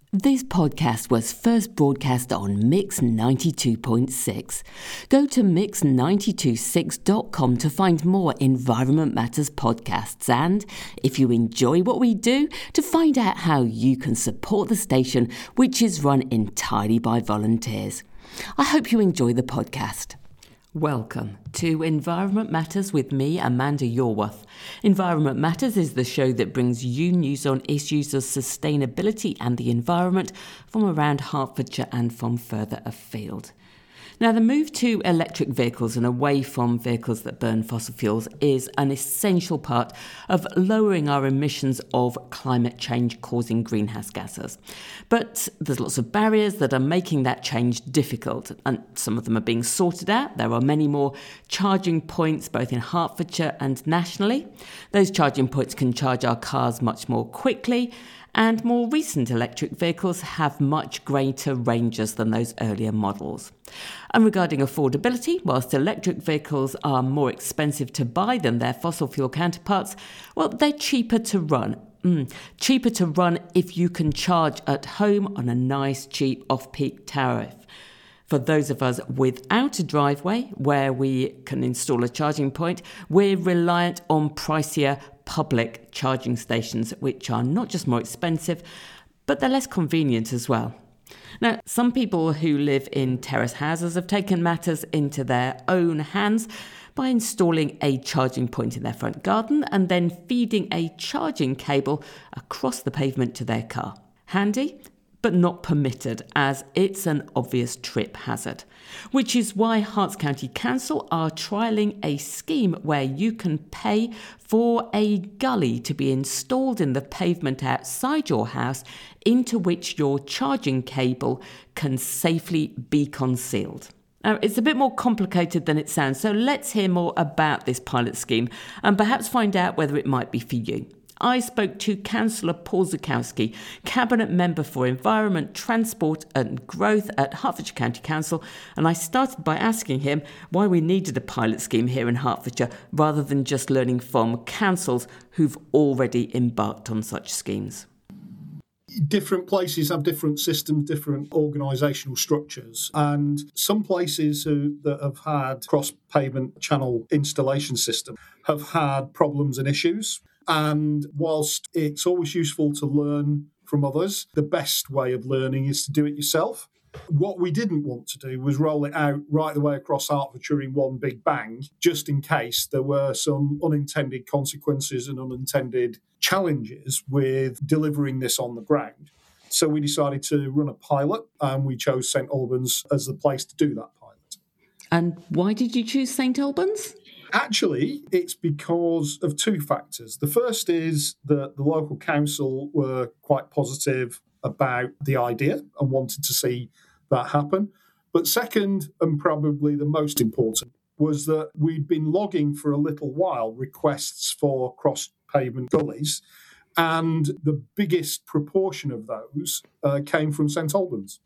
This podcast was first broadcast on Mix 92.6. Go to mix926.com to find more Environment Matters podcasts and, if you enjoy what we do, to find out how you can support the station, which is run entirely by volunteers. I hope you enjoy the podcast. Welcome to Environment Matters with me, Amanda Yorworth. Environment Matters is the show that brings you news on issues of sustainability and the environment from around Hertfordshire and from further afield. Now, the move to electric vehicles and away from vehicles that burn fossil fuels is an essential part of lowering our emissions of climate change causing greenhouse gases. But there's lots of barriers that are making that change difficult, and some of them are being sorted out. There are many more charging points both in Hertfordshire and nationally. Those charging points can charge our cars much more quickly, and more recent electric vehicles have much greater ranges than those earlier models. And regarding affordability, whilst electric vehicles are more expensive to buy than their fossil fuel counterparts, well, they're cheaper to run. Cheaper to run if you can charge at home on a nice, cheap off-peak tariff. For those of us without a driveway where we can install a charging point, we're reliant on pricier public charging stations, which are not just more expensive, but they're less convenient as well. Now, some people who live in terrace houses have taken matters into their own hands by installing a charging point in their front garden and then feeding a charging cable across the pavement to their car. Handy, but not permitted, as it's an obvious trip hazard. Which is why Herts County Council are trialling a scheme where you can pay for a gully to be installed in the pavement outside your house into which your charging cable can safely be concealed. Now, it's a bit more complicated than it sounds, so let's hear more about this pilot scheme and perhaps find out whether it might be for you. I spoke to Councillor Paul Zukowski, Cabinet Member for Environment, Transport and Growth at Hertfordshire County Council, and I started by asking him why we needed a pilot scheme here in Hertfordshire rather than just learning from councils who've already embarked on such schemes. Different places have different systems, different organisational structures, and some places that have had cross-pavement channel installation system have had problems and issues. And whilst it's always useful to learn from others, the best way of learning is to do it yourself. What we didn't want to do was roll it out right the way across Hertfordshire in one big bang, just in case there were some unintended consequences and unintended challenges with delivering this on the ground. So we decided to run a pilot, and we chose St Albans as the place to do that pilot. And why did you choose St Albans? Actually, it's because of two factors. The first is that the local council were quite positive about the idea and wanted to see that happen. But second, and probably the most important, was that we'd been logging for a little while requests for cross-pavement gullies, and the biggest proportion of those came from St Albans.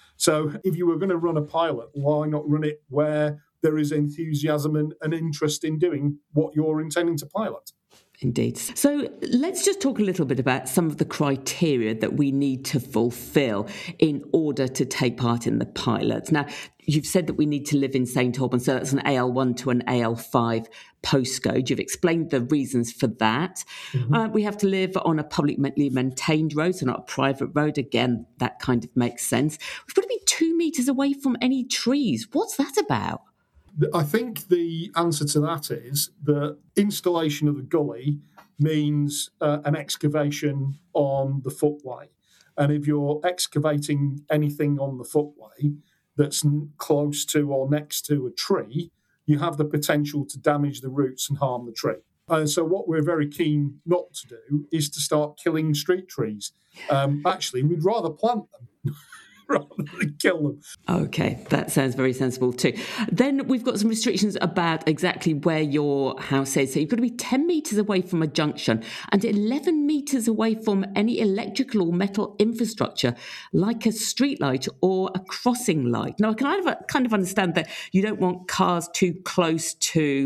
So if you were going to run a pilot, why not run it where there is enthusiasm and interest in doing what you're intending to pilot? Indeed. So let's just talk a little bit about some of the criteria that we need to fulfil in order to take part in the pilot. Now, you've said that we need to live in St Albans, so that's an AL1 to an AL5 postcode. You've explained the reasons for that. Mm-hmm. We have to live on a publicly maintained road, so not a private road. Again, that kind of makes sense. We've got to be 2 metres away from any trees. What's that about? I think the answer to that is that installation of the gully means an excavation on the footway. And if you're excavating anything on the footway that's close to or next to a tree, you have the potential to damage the roots and harm the tree. And so what we're very keen not to do is to start killing street trees. Actually, we'd rather plant them rather than kill them. Okay, that sounds very sensible too. Then we've got some restrictions about exactly where your house is. So you've got to be 10 metres away from a junction and 11 metres away from any electrical or metal infrastructure like a street light or a crossing light. Now, I kind of understand that you don't want cars too close to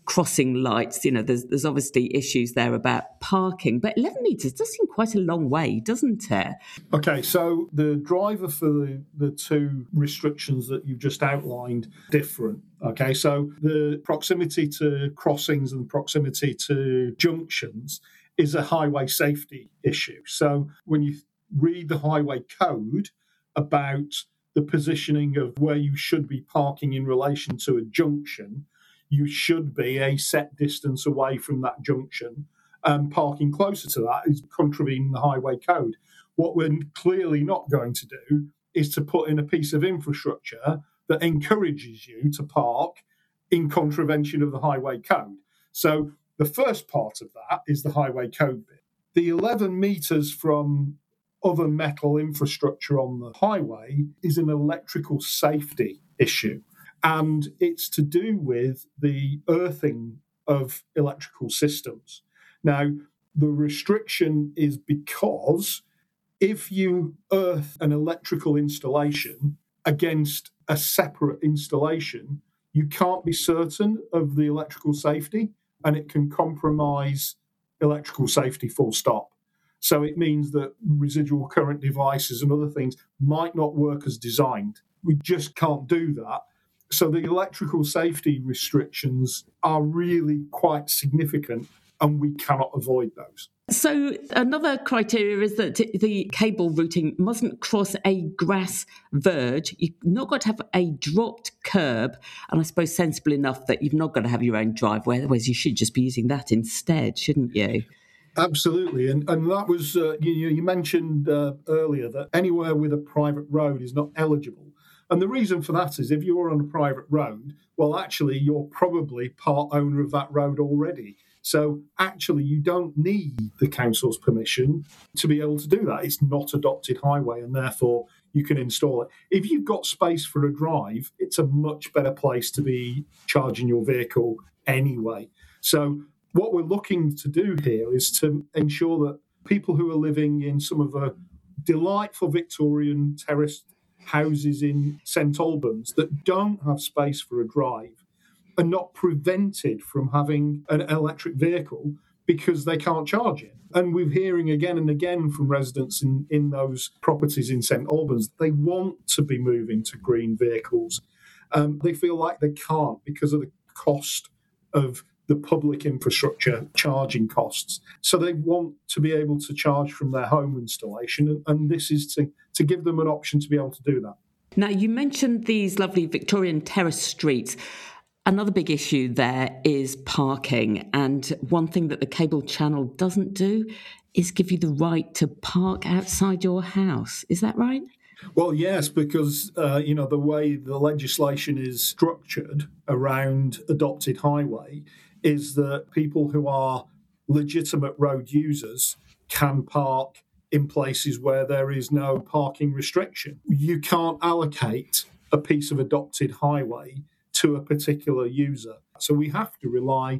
crossing lights. There's obviously issues there about parking, but 11 metres does seem quite a long way, doesn't it? Okay, so the driver for the two restrictions that you've just outlined different. Okay, so the proximity to crossings and proximity to junctions is a highway safety issue. So when you read the highway code about the positioning of where you should be parking in relation to a junction, you should be a set distance away from that junction. Parking closer to that is contravening the highway code. What we're clearly not going to do is to put in a piece of infrastructure that encourages you to park in contravention of the highway code. So the first part of that is the highway code bit. The 11 metres from other metal infrastructure on the highway is an electrical safety issue. And it's to do with the earthing of electrical systems. Now, the restriction is because if you earth an electrical installation against a separate installation, you can't be certain of the electrical safety, and it can compromise electrical safety full stop. So it means that residual current devices and other things might not work as designed. We just can't do that. So the electrical safety restrictions are really quite significant, and we cannot avoid those. So another criteria is that the cable routing mustn't cross a grass verge. You've not got to have a dropped curb, and I suppose sensible enough that you've not got to have your own driveway, otherwise you should just be using that instead, shouldn't you? Absolutely. And that was, you mentioned earlier that anywhere with a private road is not eligible. And the reason for that is if you're on a private road, well, actually, you're probably part owner of that road already. So actually, you don't need the council's permission to be able to do that. It's not adopted highway, and therefore you can install it. If you've got space for a drive, it's a much better place to be charging your vehicle anyway. So what we're looking to do here is to ensure that people who are living in some of the delightful Victorian terraced houses in St Albans that don't have space for a drive are not prevented from having an electric vehicle because they can't charge it. And we're hearing again and again from residents in those properties in St Albans, they want to be moving to green vehicles. They feel like they can't because of the cost of the public infrastructure charging costs. So they want to be able to charge from their home installation, and this is to give them an option to be able to do that. Now, you mentioned these lovely Victorian terrace streets. Another big issue there is parking, and one thing that the cable channel doesn't do is give you the right to park outside your house. Is that right? Well, yes, because, the way the legislation is structured around adopted highway is that people who are legitimate road users can park in places where there is no parking restriction. You can't allocate a piece of adopted highway to a particular user. So we have to rely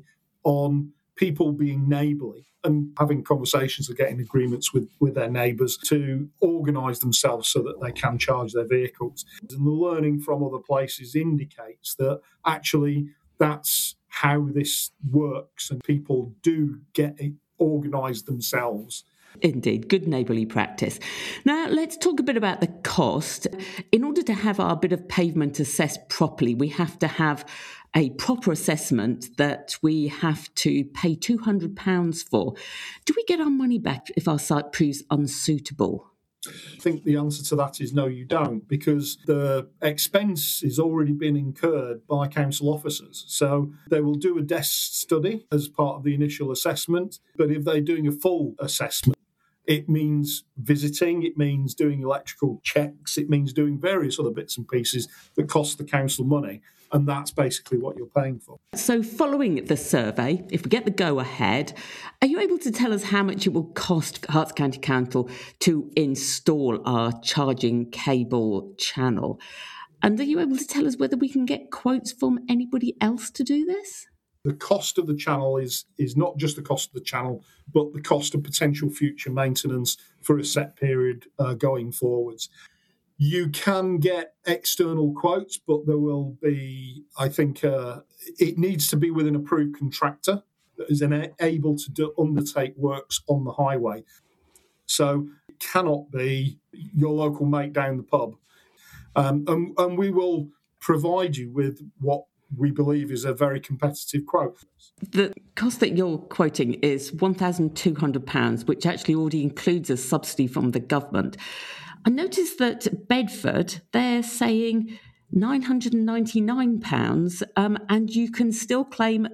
on people being neighbourly and having conversations and getting agreements with their neighbours to organise themselves so that they can charge their vehicles. And the learning from other places indicates that actually that's how this works, and people do get it organised themselves. Indeed, good neighbourly practice. Now, let's talk a bit about the cost. In order to have our bit of pavement assessed properly, we have to have a proper assessment that we have to pay £200 for. Do we get our money back if our site proves unsuitable? I think the answer to that is no, you don't, because the expense has already been incurred by council officers. So they will do a desk study as part of the initial assessment, but if they're doing a full assessment, it means visiting, it means doing electrical checks, it means doing various other bits and pieces that cost the council money. And that's basically what you're paying for. So following the survey, if we get the go-ahead, are you able to tell us how much it will cost Herts County Council to install our charging cable channel? And are you able to tell us whether we can get quotes from anybody else to do this? The cost of the channel is not just the cost of the channel, but the cost of potential future maintenance for a set period going forwards. You can get external quotes, but there will be, I think, it needs to be with an approved contractor that is able to undertake works on the highway. So it cannot be your local mate down the pub. And we will provide you with what we believe is a very competitive quote. The cost that you're quoting is £1,200, which actually already includes a subsidy from the government. I noticed that Bedford, they're saying £999, and you can still claim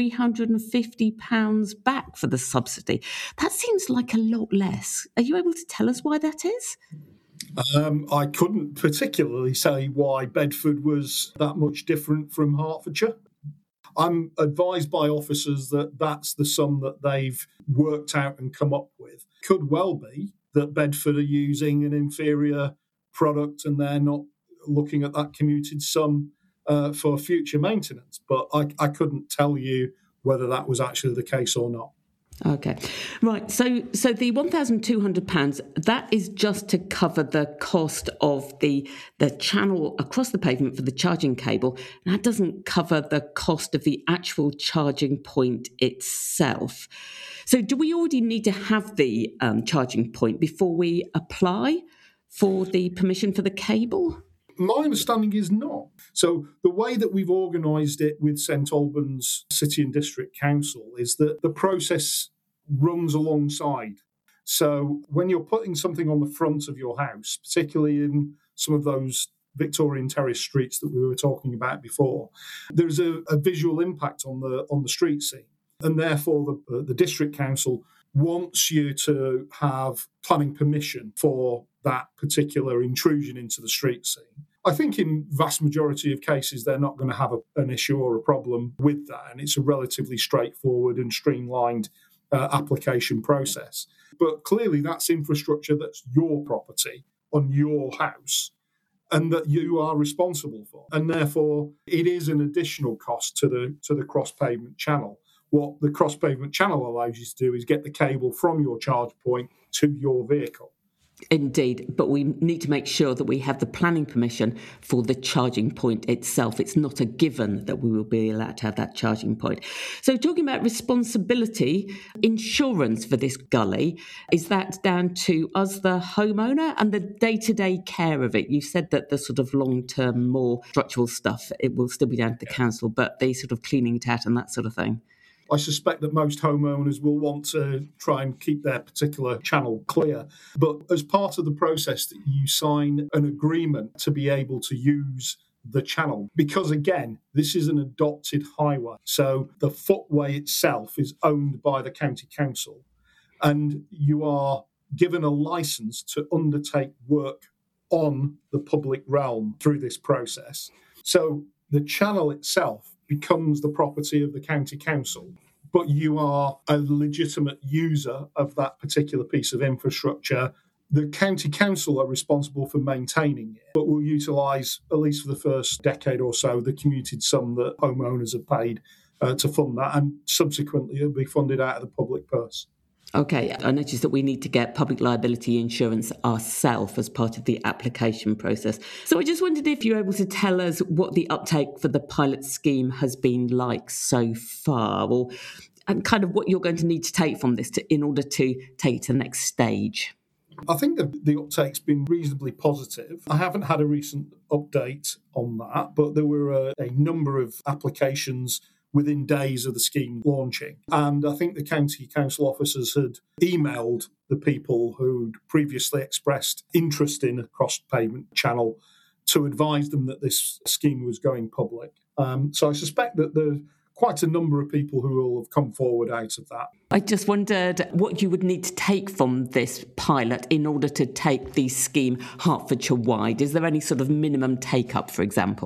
£350 back for the subsidy. That seems like a lot less. Are you able to tell us why that is? I couldn't particularly say why Bedford was that much different from Hertfordshire. I'm advised by officers that that's the sum that they've worked out and come up with. Could well be that Bedford are using an inferior product and they're not looking at that commuted sum for future maintenance. But I couldn't tell you whether that was actually the case or not. Okay, right. So the £1,200, that is just to cover the cost of the channel across the pavement for the charging cable. And that doesn't cover the cost of the actual charging point itself. So do we already need to have the charging point before we apply for the permission for the cable? My understanding is not. So the way that we've organised it with St Albans City and District Council is that the process runs alongside. So when you're putting something on the front of your house, particularly in some of those Victorian terrace streets that we were talking about before, there's a visual impact on the street scene. And therefore the District Council wants you to have planning permission for that particular intrusion into the street scene. I think in vast majority of cases, they're not going to have an issue or a problem with that. And it's a relatively straightforward and streamlined application process. But clearly that's infrastructure that's your property on your house and that you are responsible for. And therefore, it is an additional cost to the cross-pavement channel. What the cross-pavement channel allows you to do is get the cable from your charge point to your vehicle. Indeed, but we need to make sure that we have the planning permission for the charging point itself. It's not a given that we will be allowed to have that charging point. So talking about responsibility, insurance for this gully, is that down to us, the homeowner, and the day-to-day care of it? You said that the sort of long-term, more structural stuff, it will still be down to the council, but the sort of cleaning it out and that sort of thing. I suspect that most homeowners will want to try and keep their particular channel clear. But as part of the process, that you sign an agreement to be able to use the channel. Because again, this is an adopted highway. So the footway itself is owned by the county council. And you are given a licence to undertake work on the public realm through this process. So the channel itself becomes the property of the county council, but you are a legitimate user of that particular piece of infrastructure. The county council are responsible for maintaining it, but will utilise, at least for the first decade or so, the commuted sum that homeowners have paid to fund that, and subsequently it'll be funded out of the public purse. Okay, I noticed that we need to get public liability insurance ourselves as part of the application process. So I just wondered if you're able to tell us what the uptake for the pilot scheme has been like so far, and kind of what you're going to need to take from this in order to take it to the next stage. I think the uptake's been reasonably positive. I haven't had a recent update on that, but there were a number of applications within days of the scheme launching. And I think the county council officers had emailed the people who'd previously expressed interest in a cross-pavement channel to advise them that this scheme was going public. So I suspect that there's quite a number of people who will have come forward out of that. I just wondered what you would need to take from this pilot in order to take the scheme Hertfordshire-wide. Is there any sort of minimum take-up, for example?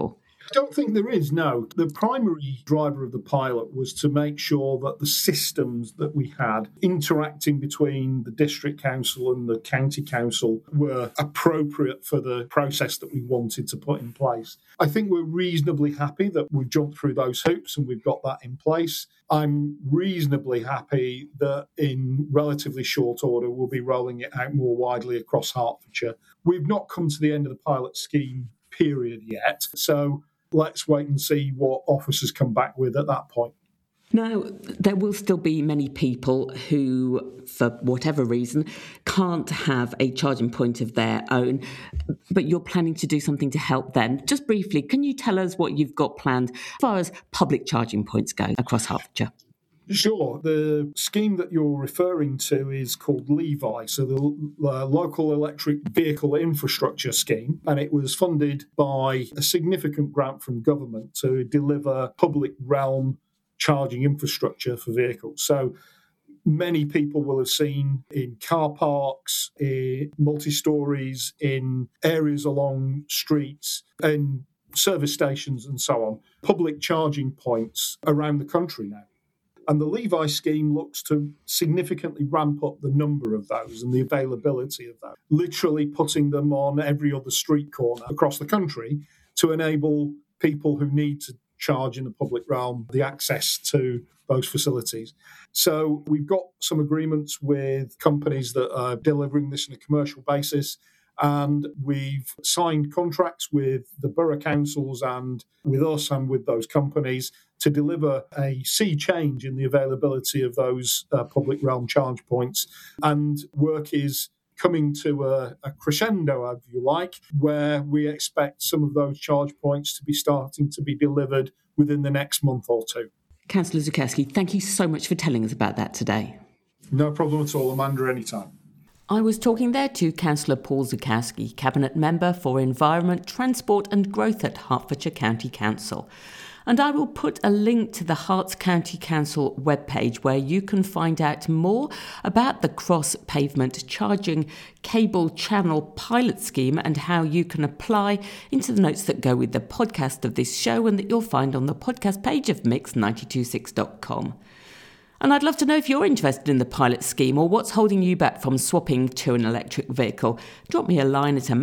I don't think there is, no. The primary driver of the pilot was to make sure that the systems that we had interacting between the district council and the county council were appropriate for the process that we wanted to put in place. I think we're reasonably happy that we've jumped through those hoops and we've got that in place. I'm reasonably happy that in relatively short order we'll be rolling it out more widely across Hertfordshire. We've not come to the end of the pilot scheme period yet, so let's wait and see what officers come back with at that point. Now, there will still be many people who, for whatever reason, can't have a charging point of their own, but you're planning to do something to help them. Just briefly, can you tell us what you've got planned as far as public charging points go across Hertfordshire? Sure. The scheme that you're referring to is called LEVI, so the Local Electric Vehicle Infrastructure Scheme, and it was funded by a significant grant from government to deliver public realm charging infrastructure for vehicles. So many people will have seen in car parks, in multi-stories, in areas along streets, in service stations and so on, public charging points around the country now. And the LEVI scheme looks to significantly ramp up the number of those and the availability of those, literally putting them on every other street corner across the country to enable people who need to charge in the public realm the access to those facilities. So we've got some agreements with companies that are delivering this on a commercial basis, and we've signed contracts with the borough councils and with us and with those companies to deliver a sea change in the availability of those public realm charge points. And work is coming to a crescendo, if you like, where we expect some of those charge points to be starting to be delivered within the next month or two. Councillor Zukowski, thank you so much for telling us about that today. No problem at all, Amanda, anytime. I was talking there to Councillor Paul Zukowski, Cabinet Member for Environment, Transport and Growth at Hertfordshire County Council. And I will put a link to the Herts County Council webpage where you can find out more about the cross-pavement charging cable channel pilot scheme and how you can apply into the notes that go with the podcast of this show and that you'll find on the podcast page of mix926.com. And I'd love to know if you're interested in the pilot scheme or what's holding you back from swapping to an electric vehicle. Drop me a line at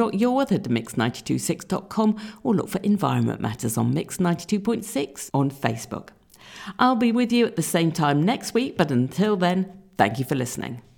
amanda.yorworth@mix926.com or look for Environment Matters on Mix 92.6 on Facebook. I'll be with you at the same time next week, but until then, thank you for listening.